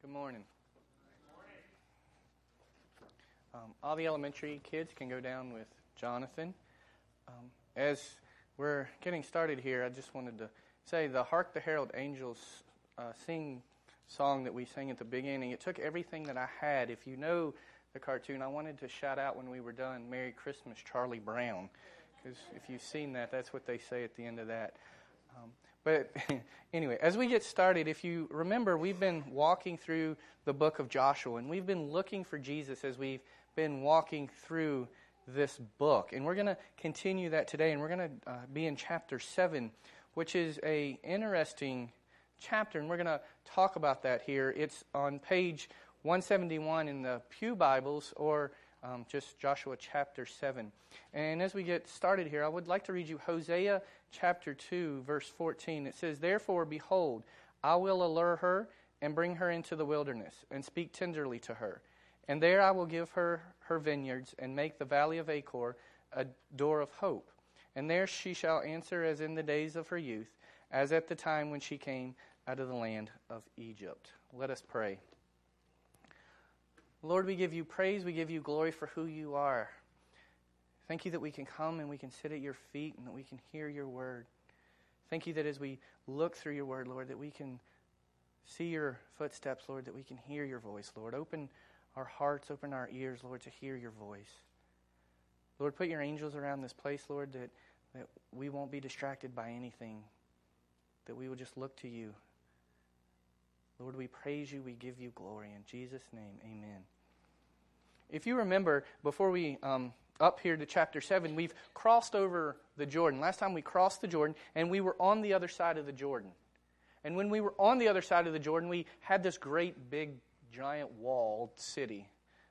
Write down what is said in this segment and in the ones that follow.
Good morning. All the elementary kids can go down with Jonathan. As we're getting started here, I just wanted to say the Hark the Herald Angels sing song that we sang at the beginning. It took everything that I had. If you know the cartoon, I wanted to shout out when we were done, Merry Christmas, Charlie Brown. Because if you've seen that, that's what they say at the end of that. But anyway, as we get started, if you remember, we've been walking through the book of Joshua, and we've been looking for Jesus as we've been walking through this book. And we're going to continue that today, and we're going to be in chapter 7, which is an interesting chapter, and we're going to talk about that here. It's on page 171 in the Pew Bibles, or just Joshua chapter 7. And as we get started here, I would like to read you Hosea chapter 2, verse 14. It says, "Therefore, behold, I will allure her and bring her into the wilderness and speak tenderly to her. And there I will give her her vineyards and make the valley of Achor a door of hope. And there she shall answer as in the days of her youth, as at the time when she came out of the land of Egypt." Let us pray. Lord, we give you praise, we give you glory for who you are. Thank you that we can come and we can sit at your feet and that we can hear your word. Thank you that as we look through your word, Lord, that we can see your footsteps, Lord, that we can hear your voice, Lord. Open our hearts, open our ears, Lord, to hear your voice. Lord, put your angels around this place, Lord, that we won't be distracted by anything, that we will just look to you. Lord, we praise you, we give you glory. In Jesus' name, amen. If you remember, before we up here to chapter 7, we've crossed over the Jordan. Last time we crossed the Jordan, and we were on the other side of the Jordan. And when we were on the other side of the Jordan, we had this great, big, giant walled city,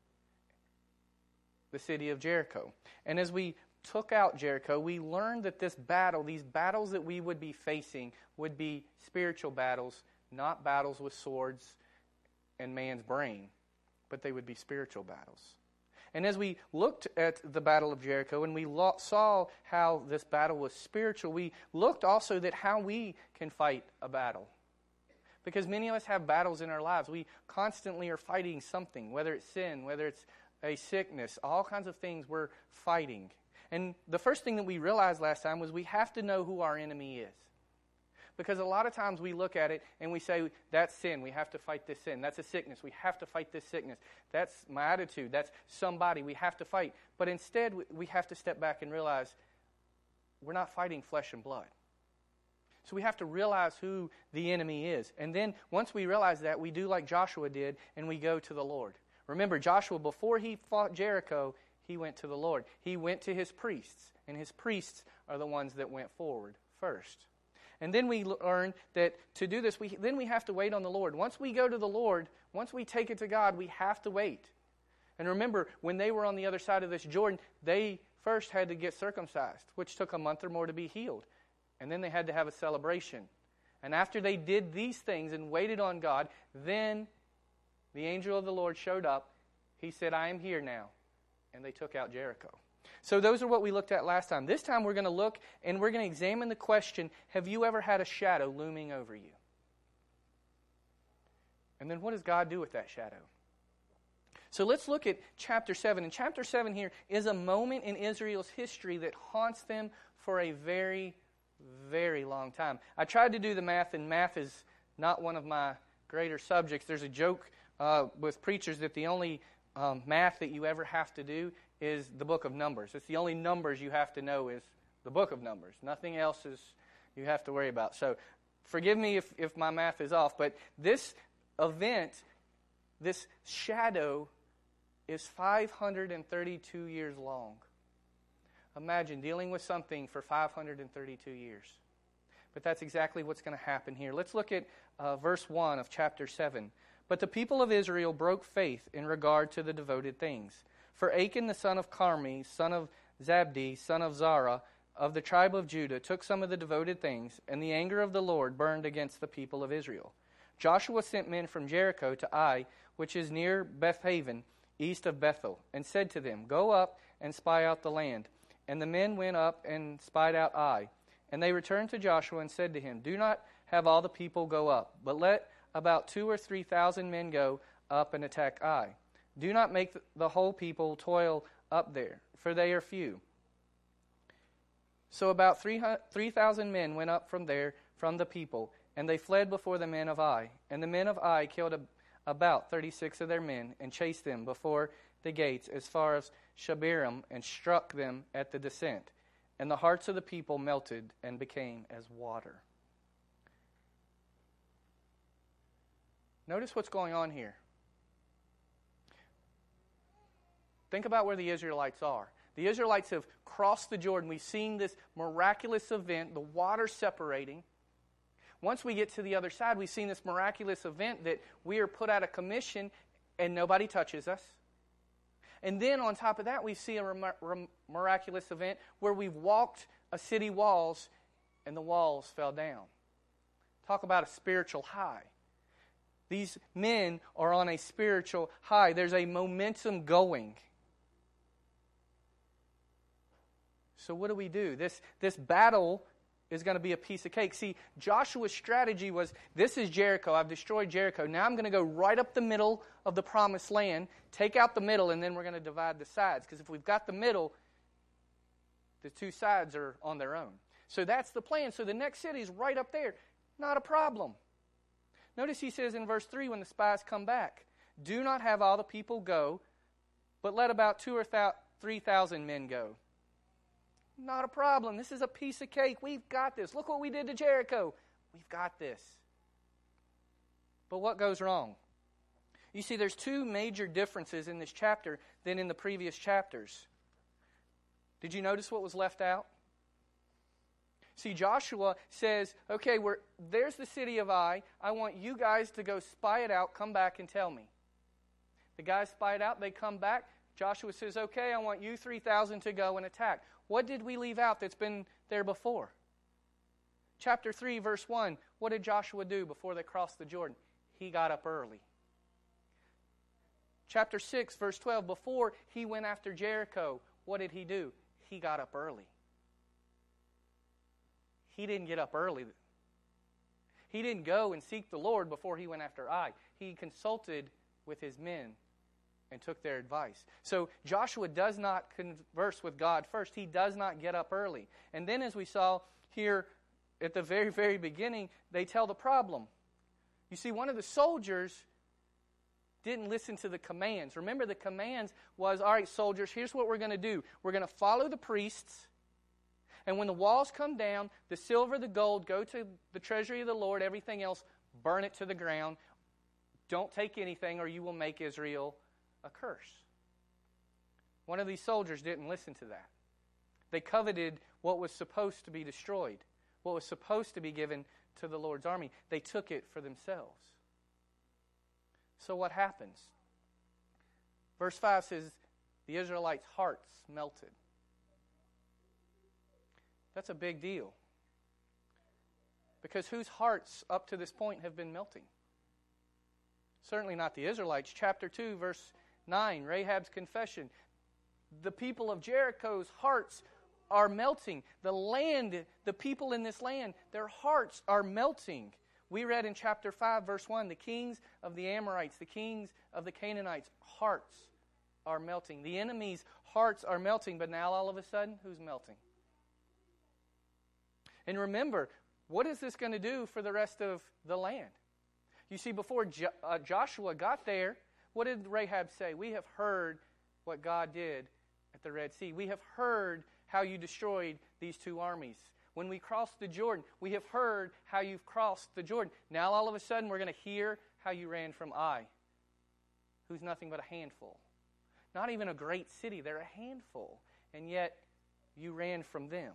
the city of Jericho. And as we took out Jericho, we learned that this battle, these battles that we would be facing, would be spiritual battles, not battles with swords and man's brain, but they would be spiritual battles. And as we looked at the Battle of Jericho and we saw how this battle was spiritual, we looked also at how we can fight a battle. Because many of us have battles in our lives. We constantly are fighting something, whether it's sin, whether it's a sickness, all kinds of things we're fighting. And the first thing that we realized last time was we have to know who our enemy is. Because a lot of times we look at it and we say, that's sin, we have to fight this sin. That's a sickness, we have to fight this sickness. That's my attitude, that's somebody we have to fight. But instead, we have to step back and realize we're not fighting flesh and blood. So we have to realize who the enemy is. And then once we realize that, we do like Joshua did and we go to the Lord. Remember, Joshua, before he fought Jericho, he went to the Lord. He went to his priests, and his priests are the ones that went forward first. And then we learn that to do this, we have to wait on the Lord. Once we go to the Lord, once we take it to God, we have to wait. And remember, when they were on the other side of this Jordan, they first had to get circumcised, which took a month or more to be healed. And then they had to have a celebration. And after they did these things and waited on God, then the angel of the Lord showed up. He said, "I am here now." And they took out Jericho. So those are what we looked at last time. This time we're going to look and we're going to examine the question, have you ever had a shadow looming over you? And then what does God do with that shadow? So let's look at chapter 7. And chapter 7 here is a moment in Israel's history that haunts them for a very, very long time. I tried to do the math, and math is not one of my greater subjects. There's a joke with preachers that the only math that you ever have to do is the book of Numbers. It's the only numbers you have to know is the book of Numbers. Nothing else is you have to worry about. So forgive me if my math is off, but this event, this shadow, is 532 years long. Imagine dealing with something for 532 years. But that's exactly what's going to happen here. Let's look at verse 1 of chapter 7. "But the people of Israel broke faith in regard to the devoted things. For Achan the son of Carmi, son of Zabdi, son of Zara, of the tribe of Judah, took some of the devoted things, and the anger of the Lord burned against the people of Israel. Joshua sent men from Jericho to Ai, which is near Bethaven, east of Bethel, and said to them, 'Go up and spy out the land.' And the men went up and spied out Ai. And they returned to Joshua and said to him, 'Do not have all the people go up, but let about 2,000 or 3,000 men go up and attack Ai. Do not make the whole people toil up there, for they are few. So about 3,000 men went up from there, from the people, and they fled before the men of Ai. And the men of Ai killed about 36 of their men, and chased them before the gates as far as Shabarim, and struck them at the descent. And the hearts of the people melted and became as water. Notice what's going on here. Think about where the Israelites are. The Israelites have crossed the Jordan. We've seen this miraculous event, the water separating. Once we get to the other side, we've seen this miraculous event that we are put out of commission and nobody touches us. And then on top of that, we see a miraculous event where we've walked a city walls and the walls fell down. Talk about a spiritual high. These men are on a spiritual high. There's a momentum going. So what do? This battle is going to be a piece of cake. See, Joshua's strategy was, this is Jericho. I've destroyed Jericho. Now I'm going to go right up the middle of the promised land, take out the middle, and then we're going to divide the sides. Because if we've got the middle, the two sides are on their own. So that's the plan. So the next city is right up there. Not a problem. Notice he says in verse 3, when the spies come back, do not have all the people go, but let about 2,000 or 3,000 men go. Not a problem. This is a piece of cake. We've got this. Look what we did to Jericho. We've got this. But what goes wrong? You see, there's two major differences in this chapter than in the previous chapters. Did you notice what was left out? See, Joshua says, okay, there's the city of Ai. I want you guys to go spy it out. Come back and tell me. The guys spy it out. They come back. Joshua says, okay, I want you 3,000 to go and attack. What did we leave out that's been there before? Chapter 3, verse 1, what did Joshua do before they crossed the Jordan? He got up early. Chapter 6, verse 12, before he went after Jericho, what did he do? He got up early. He didn't get up early. He didn't go and seek the Lord before he went after Ai. He consulted with his men and took their advice. So Joshua does not converse with God first. He does not get up early. And then as we saw here at the very, very beginning, they tell the problem. You see, one of the soldiers didn't listen to the commands. Remember, the commands was, all right, soldiers, here's what we're going to do. We're going to follow the priests. And when the walls come down, the silver, the gold, go to the treasury of the Lord. Everything else, burn it to the ground. Don't take anything or you will make Israel a curse. One of these soldiers didn't listen to that. They coveted what was supposed to be destroyed, what was supposed to be given to the Lord's army. They took it for themselves. So what happens? Verse 5 says, the Israelites' hearts melted. That's a big deal. Because whose hearts up to this point have been melting? Certainly not the Israelites. Chapter 2, verse 9, Rahab's confession. The people of Jericho's hearts are melting. The land, the people in this land, their hearts are melting. We read in chapter 5, verse 1, the kings of the Amorites, the kings of the Canaanites' hearts are melting. The enemy's hearts are melting, but now all of a sudden, who's melting? And remember, what is this going to do for the rest of the land? You see, before Joshua got there, what did Rahab say? We have heard what God did at the Red Sea. We have heard how you destroyed these two armies. When we crossed the Jordan, we have heard how you've crossed the Jordan. Now all of a sudden we're going to hear how you ran from Ai, who's nothing but a handful. Not even a great city, they're a handful. And yet you ran from them.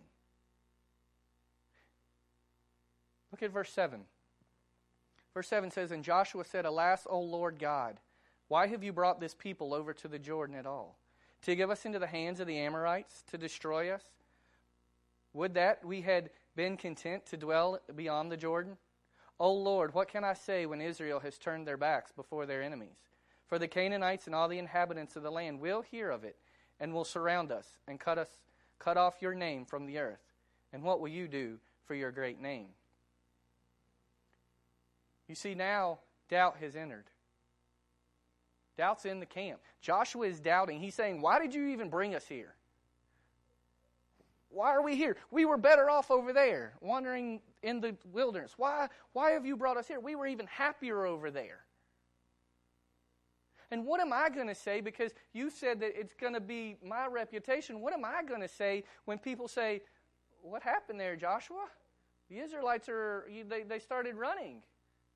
Look at verse 7. Verse 7 says, and Joshua said, alas, O Lord God, why have you brought this people over to the Jordan at all? To give us into the hands of the Amorites, to destroy us? Would that we had been content to dwell beyond the Jordan? O Lord, what can I say when Israel has turned their backs before their enemies? For the Canaanites and all the inhabitants of the land will hear of it, and will surround us, and cut off your name from the earth. And what will you do for your great name? You see, now doubt has entered. Doubt's in the camp. Joshua is doubting. He's saying, why did you even bring us here? Why are we here? We were better off over there, wandering in the wilderness. Why have you brought us here? We were even happier over there. And what am I going to say? Because you said that it's going to be my reputation. What am I going to say when people say, what happened there, Joshua? The Israelites they started running.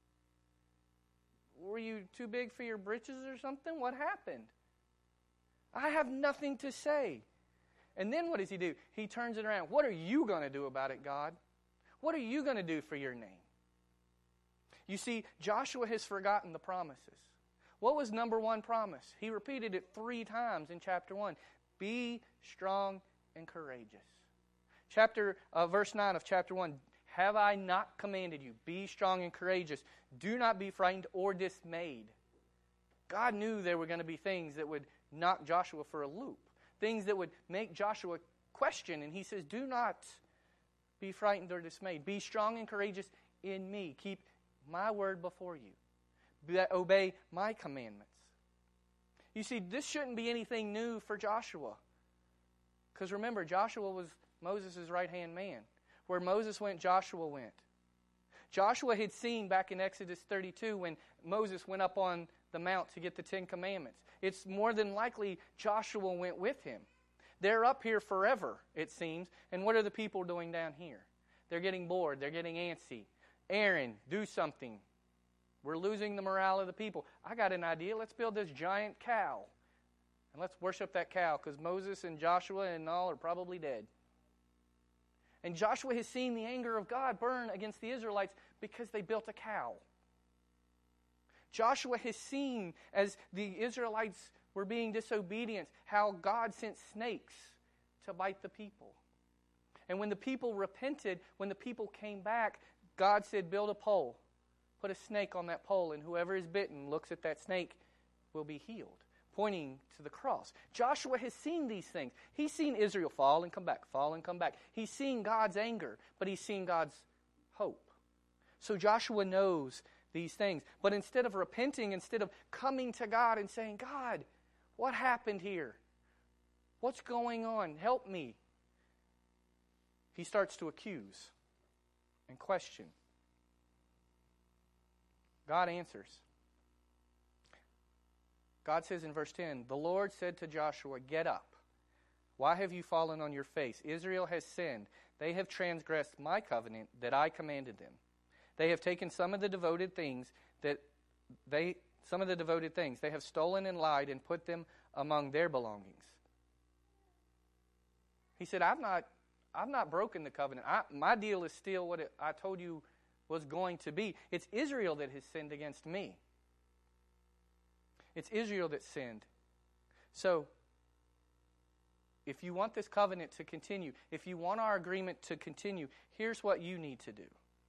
Were you too big for your britches or something? What happened? I have nothing to say. And then what does he do? He turns it around. What are you going to do about it, God? What are you going to do for your name? You see, Joshua has forgotten the promises. What was number one promise? He repeated it 3 times in chapter 1. Be strong and courageous. Verse 9 of chapter 1. Have I not commanded you? Be strong and courageous. Do not be frightened or dismayed. God knew there were going to be things that would knock Joshua for a loop. Things that would make Joshua question. And he says, do not be frightened or dismayed. Be strong and courageous in me. Keep my word before you. Obey my commandments. You see, this shouldn't be anything new for Joshua. Because remember, Joshua was Moses' right-hand man. Where Moses went, Joshua went. Joshua had seen back in Exodus 32 when Moses went up on the mount to get the 10 Commandments. It's more than likely Joshua went with him. They're up here forever, it seems. And what are the people doing down here? They're getting bored. They're getting antsy. Aaron, do something. We're losing the morale of the people. I got an idea. Let's build this giant cow. And let's worship that cow because Moses and Joshua and all are probably dead. And Joshua has seen the anger of God burn against the Israelites because they built a cow. Joshua has seen, as the Israelites were being disobedient, how God sent snakes to bite the people. And when the people repented, when the people came back, God said, build a pole. Put a snake on that pole, and whoever is bitten looks at that snake will be healed, pointing to the cross. Joshua has seen these things. He's seen Israel fall and come back, fall and come back. He's seen God's anger, but he's seen God's hope. So Joshua knows these things. But instead of repenting, instead of coming to God and saying, God, what happened here? What's going on? Help me. He starts to accuse and question. God answers. God says in verse 10, the Lord said to Joshua, get up. Why have you fallen on your face? Israel has sinned. They have transgressed my covenant that I commanded them. They have taken some of the devoted things they have stolen and lied and put them among their belongings. He said, I've not broken the covenant. My deal is still what I told you was going to be. It's Israel that has sinned against me. It's Israel that sinned. So, if you want this covenant to continue, if you want our agreement to continue, here's what you need to do.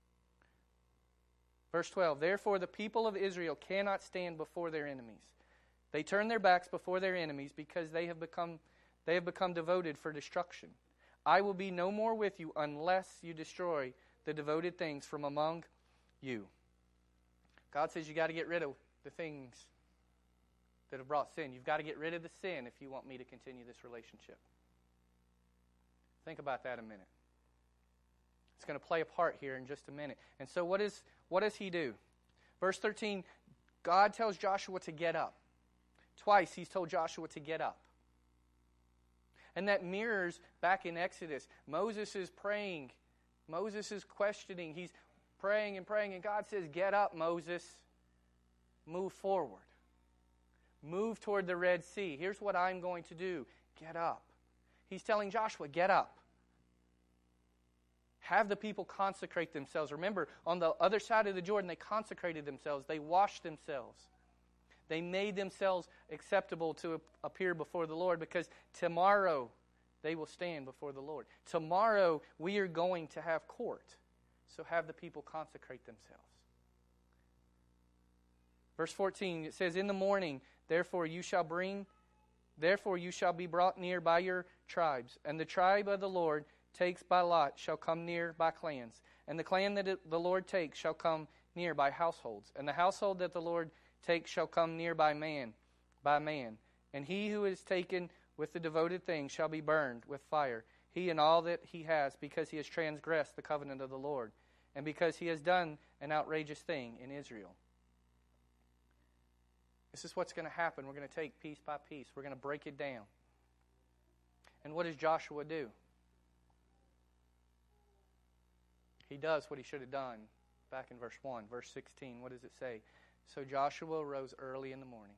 Verse 12, therefore the people of Israel cannot stand before their enemies. They turn their backs before their enemies because they have become devoted for destruction. I will be no more with you unless you destroy the devoted things from among you. God says you got to get rid of the things that have brought sin. You've got to get rid of the sin if you want me to continue this relationship. Think about that a minute. It's going to play a part here in just a minute. And so what does he do? Verse 13, God tells Joshua to get up. Twice he's told Joshua to get up. And that mirrors back in Exodus. Moses is praying. Moses is questioning. He's praying, and God says, get up, Moses. Move forward. Move toward the Red Sea. Here's what I'm going to do. Get up. He's telling Joshua, get up. Have the people consecrate themselves. Remember, on the other side of the Jordan, they consecrated themselves. They washed themselves. They made themselves acceptable to appear before the Lord because tomorrow they will stand before the Lord. Tomorrow we are going to have court. So have the people consecrate themselves. Verse 14, it says, in the morning, therefore you shall be brought near by your tribes, and the tribe of the Lord takes by lot shall come near by clans, and the clan that the Lord takes shall come near by households. And the household that the Lord takes shall come near by man. And he who is taken with the devoted thing shall be burned with fire, he and all that he has, because he has transgressed the covenant of the Lord, and because he has done an outrageous thing in Israel. This is what's going to happen. We're going to take piece by piece. We're going to break it down. And what does Joshua do? He does what he should have done back in verse 1. Verse 16, what does it say? So Joshua arose early in the morning.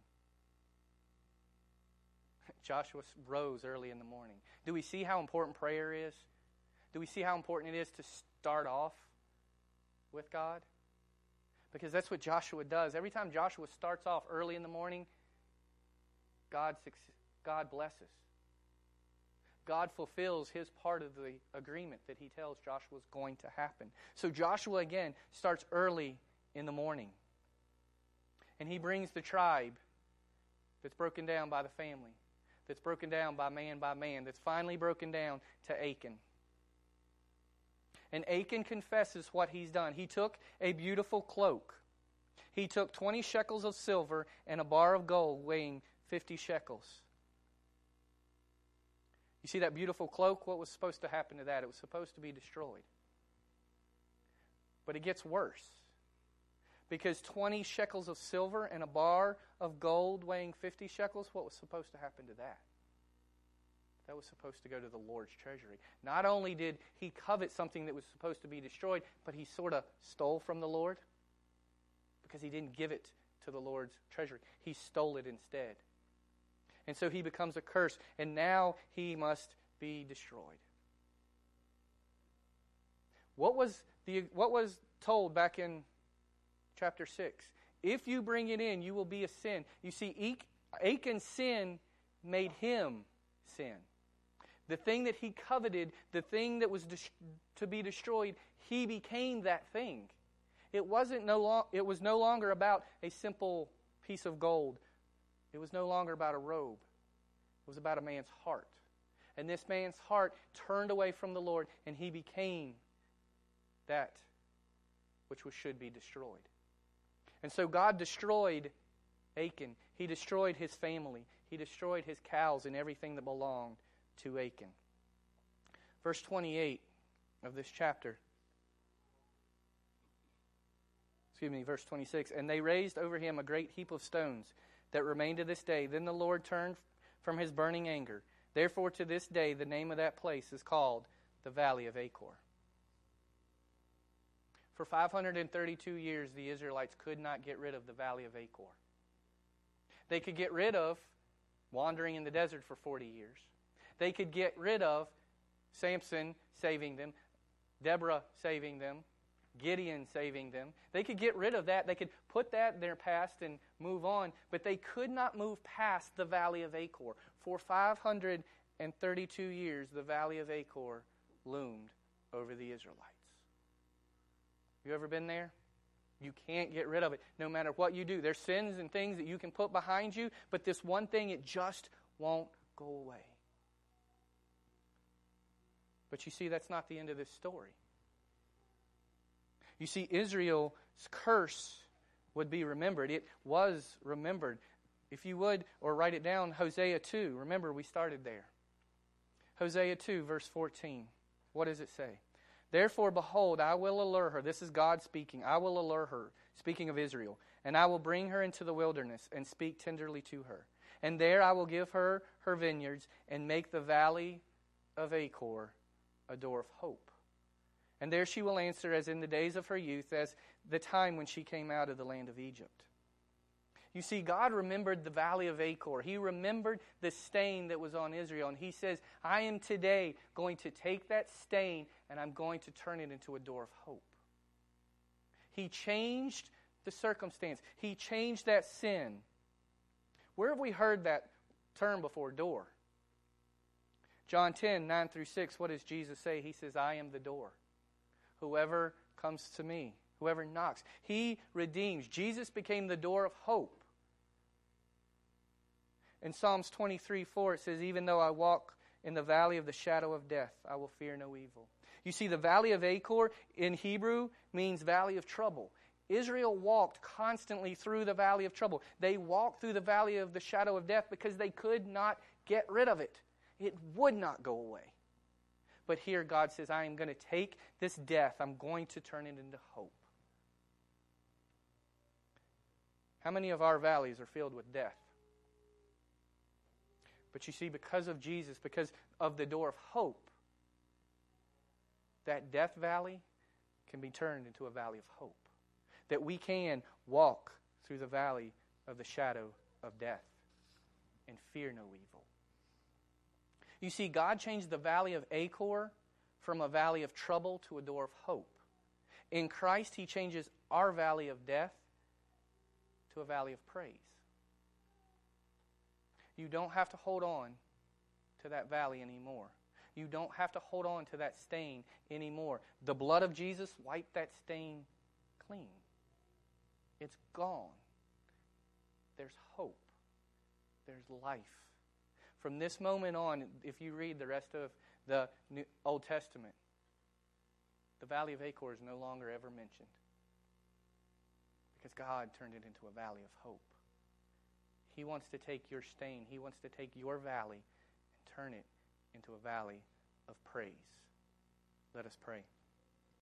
Joshua rose early in the morning. Do we see how important prayer is? Do we see how important it is to start off with God? Because that's what Joshua does. Every time Joshua starts off early in the morning, God blesses. God fulfills his part of the agreement that he tells Joshua is going to happen. So Joshua, again, starts early in the morning. And he brings the tribe that's broken down by the family, that's broken down by man, that's finally broken down to Achan. And Achan confesses what he's done. He took a beautiful cloak. He took 20 shekels of silver and a bar of gold weighing 50 shekels. You see that beautiful cloak? What was supposed to happen to that? It was supposed to be destroyed. But it gets worse. Because 20 shekels of silver and a bar of gold weighing 50 shekels, what was supposed to happen to that? That was supposed to go to the Lord's treasury. Not only did he covet something that was supposed to be destroyed, but he sort of stole from the Lord because he didn't give it to the Lord's treasury. He stole it instead. And so he becomes a curse, and now he must be destroyed. What was told back in chapter 6? If you bring it in, you will be a sin. You see, Achan's sin made him sin. The thing that he coveted, the thing that was to be destroyed, he became that thing. It was no longer about a simple piece of gold. It was no longer about a robe. It was about a man's heart. And this man's heart turned away from the Lord, and he became that which should be destroyed. And so God destroyed Achan. He destroyed his family. He destroyed his cows and everything that belonged to Achan. Verse 28 of this chapter. Verse 26. And they raised over him a great heap of stones that remain to this day. Then the Lord turned from his burning anger. Therefore to this day the name of that place is called the Valley of Achor. For 532 years the Israelites could not get rid of the Valley of Achor. They could get rid of wandering in the desert for 40 years. They could get rid of Samson saving them, Deborah saving them, Gideon saving them. They could get rid of that. They could put that in their past and move on, but they could not move past the Valley of Achor. For 532 years, the Valley of Achor loomed over the Israelites. You ever been there? You can't get rid of it, no matter what you do. There's sins and things that you can put behind you, but this one thing, it just won't go away. But you see, that's not the end of this story. You see, Israel's curse would be remembered. It was remembered. If you would, or write it down, Hosea 2. Remember, we started there. Hosea 2, verse 14. What does it say? Therefore, behold, I will allure her. This is God speaking. I will allure her, speaking of Israel. And I will bring her into the wilderness and speak tenderly to her. And there I will give her her vineyards and make the Valley of Achor a door of hope. And there she will answer as in the days of her youth, as the time when she came out of the land of Egypt. You see, God remembered the Valley of Achor. He remembered the stain that was on Israel. And he says, I am today going to take that stain and I'm going to turn it into a door of hope. He changed the circumstance. He changed that sin. Where have we heard that term before, door? John 10, 9 through 6, what does Jesus say? He says, I am the door. Whoever comes to me, whoever knocks, he redeems. Jesus became the door of hope. In Psalms 23:4, it says, even though I walk in the valley of the shadow of death, I will fear no evil. You see, the Valley of Achor in Hebrew means valley of trouble. Israel walked constantly through the valley of trouble. They walked through the valley of the shadow of death because they could not get rid of it. It would not go away. But here God says, I am going to take this death, I'm going to turn it into hope. How many of our valleys are filled with death? But you see, because of Jesus, because of the door of hope, that death valley can be turned into a valley of hope. That we can walk through the valley of the shadow of death and fear no evil. You see, God changed the valley of Achor from a valley of trouble to a door of hope. In Christ, He changes our valley of death to a valley of praise. You don't have to hold on to that valley anymore. You don't have to hold on to that stain anymore. The blood of Jesus wiped that stain clean. It's gone. There's hope. There's life. From this moment on, if you read the rest of the Old Testament, the valley of Achor is no longer ever mentioned. Because God turned it into a valley of hope. He wants to take your stain, He wants to take your valley and turn it into a valley of praise. Let us pray.